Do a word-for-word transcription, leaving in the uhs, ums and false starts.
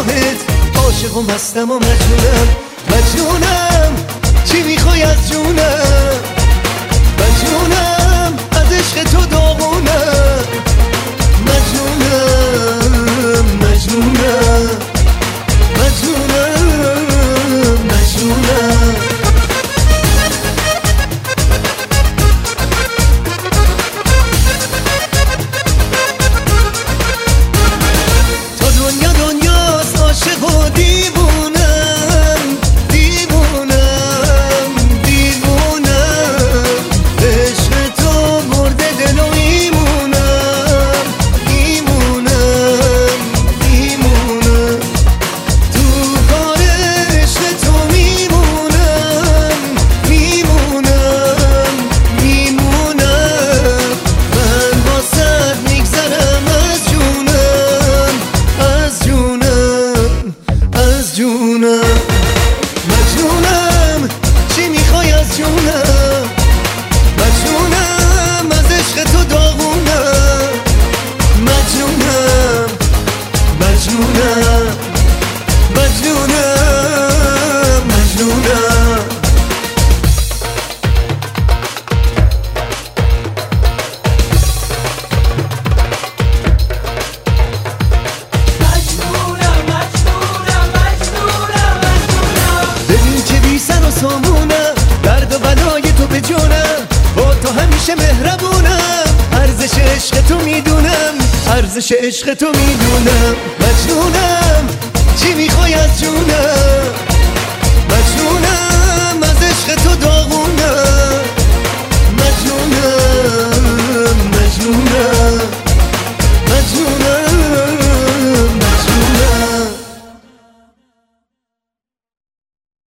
نگاهت عاشق و مستم و مجنونم مجنونم چی میخوای از جونم مجنونم از عشق تو داغونم مجنونم مجنونم مجنونم مجنونم تا دنیا دنیاست عاشق و دیوونم دیوونم دیوونم عشق تو مرده دل و ایمونم ایمونم ایمونم تو کار عشق تو میمونم میمونم میمونم من واسه میگذرم از جونم از جونم از جونم مجنونم چی میخوای از جونم مجنونم از عشق تو داغونم مجنونم مجنونم مجنونم مجنونم ببین که بی سر و سامونم درد و بلای تو به جونم با تو همیشه مهربونم ارزش عشق تو میدونم ارزش عشق تو میدونم مجنونم چی میخوای از جونم مجنونم از عشق تو داغونم